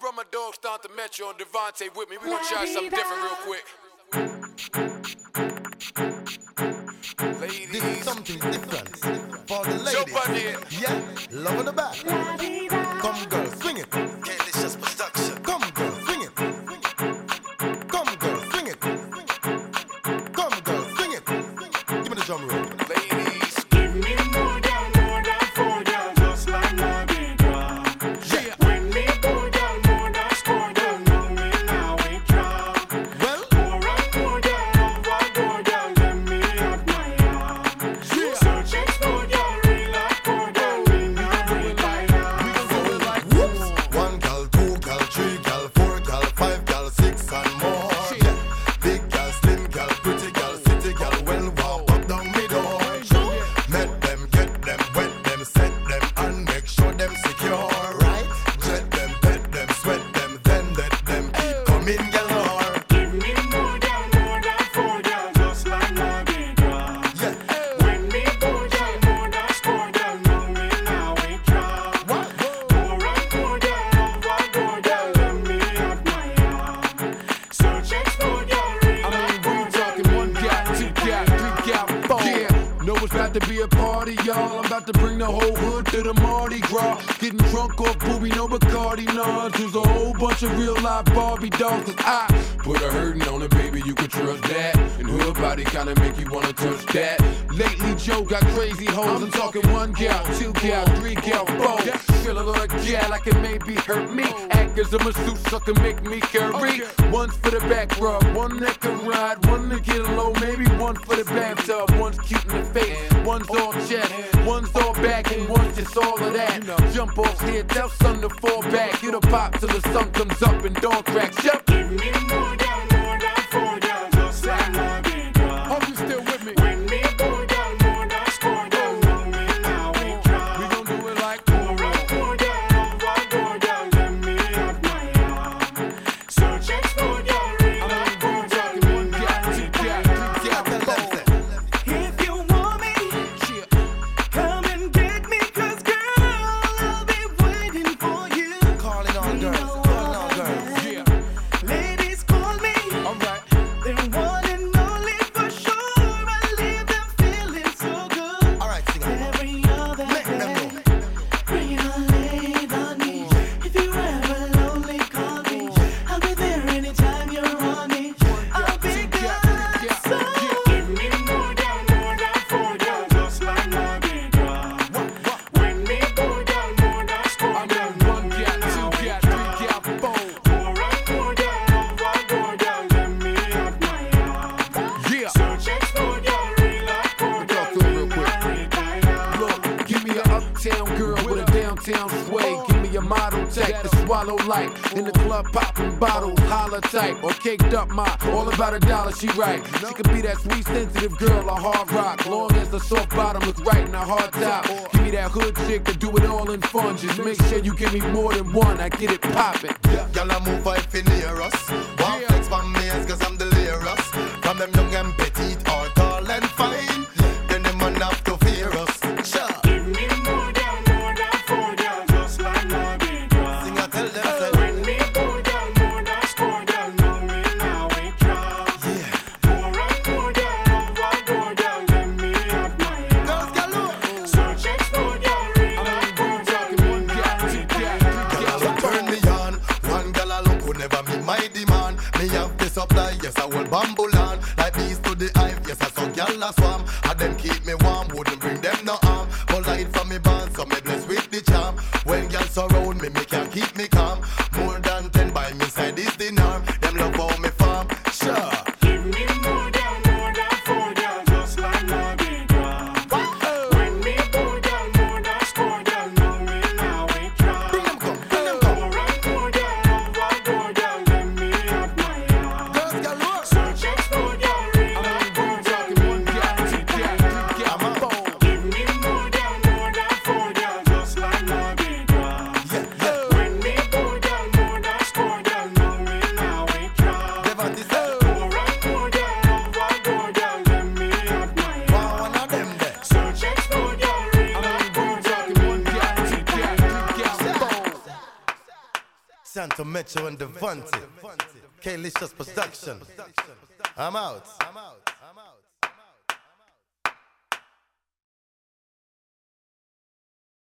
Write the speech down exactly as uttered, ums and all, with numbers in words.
brought my dogs down to Metro and Devontae with me. We gonna try something different real quick. Ladies. This is something different for the ladies. Jump on here. Yeah, love in the back. Come girl, swing it. Delicious production. Come girl, swing it. Come girl, swing it. Come girl, swing it. Give me the drum roll. Ladies. Give me more down, more down, four down, just like my big drum. Yeah. When me go down, more down, score down, know me now we drop. Well, More and more down, over, go down, let me have my arm. Yeah. Search, explore, yeah, real life, go down, we now we light up. whoops. One gal, two gal, three gal, four gal, five gal, six and more. Yeah. Big gal, slim gal, pretty gal, city gal, well walk up down me door. Met them, get them, wet them, set them, and make sure them secure. Right? Jet them, pet them, sweat them, then let them keep coming galore. Give me more down, more down, four down, just like my big drum. Yeah. When me go down, more down, score down, know me now we drop. What? More and more down, over, go down, let me have my arm. Search, explore, yeah, real I mean, life, we go talking down, one we gal, now two we gal, light three gal, up. four. Yeah, know it's about to be a party, y'all. I'm about to bring the whole hood to the Mardi Gras. Getting drunk off booby, no Bacardi nods. There's a whole bunch of real life Barbie dolls. Cause I put a hurtin' on it, baby, you can trust that. And hood body kinda make you wanna touch that. Lately, Joe got crazy hoes. I'm talking one gal, two gal, three gal, four. Feel a little gal like it maybe hurt me. Act as a masseuse, sucker make me curry. One's for the back rub, one that can ride, one to get low, maybe one for the bathtub. One's cute in the face, one's all chest, one's all back, and one's just all of that. Jump off here, tell son to fall back. It'll pop till the sun comes up and dawn cracks. Jump. Give me more down, more down, four down, just like my big drum. Hope you still with me. When me go down, more down, score down, know me now we We drop. gon' do it like More and more down, over, go down, let me have my arm. Search, explore, yeah, real life, go down, we one gal, now two we gal, light three gal, up. four. If you want me, Shit. come and get me, 'cause girl, I'll be waiting for you. Calling all girls, know calling all all girls. that. Yeah, Ladies call me, alright. they're one and only for sure. I leave them feeling so good. All right, sing it. Every other Make them day, know. bring it on, lay it on me. If you're ever lonely, call me. I'll be there anytime you're on me. I'll be good. So Give me more down, more down, four down, just like my big drum. When me go down, more down, score I down, mean, know one me gal, now two we gal, drop. three gal, four. More and more down, over, go down, let me have my arm. Yeah. Search, explore, yeah, real life, go Talk down, to him real we quick. now we light up. Look, give me an uptown girl with a downtown sway. Give me a model type to swallow like in the club popping bottles, holla type or caked up my all about a dollar. She right. She could be that sweet sensitive girl, a hard rock, long as the soft bottom looks right in a hard top. Give me that hood chick to do it all in fun. Just make sure you give me more than one. I get it poppin'. Y'all a move if you near us. One flex for me is 'cause I'm delirious. From them young and petite or tall and fine. Then them man have to fear us. Sure. Give me more down, more down, four down, just like my big drum. Sing I tell them say. When me go down, more down, score down, know me now we drop. Yeah. More and more down, over, go down, let me have my Girls arm. galore. Search, explore, yeah, real life, go down, we One gal, now two we gal, light three up. gal, Girl turn me on. One gal a look who never meet my demand. to Metro and Devante. K-Licious Production. I'm out. I'm out. I'm out.